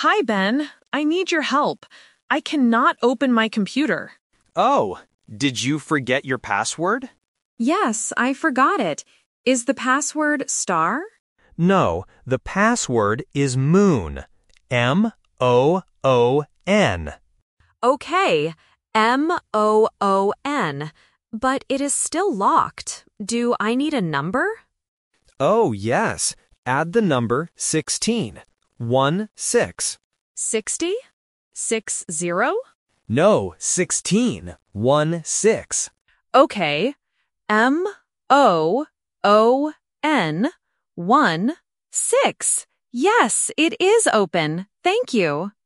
Hi, Ben. I need your help. I cannot open my computer. Oh, did you forget your password? Yes, I forgot it. Is the password star? No, the password is moon. MOON. Okay, MOON. But it is still locked. Do I need a number? Oh, yes. Add the number 16. 16. 60? 60? No, 16. 16. Okay, MOON 16. Yes, it is open. Thank you.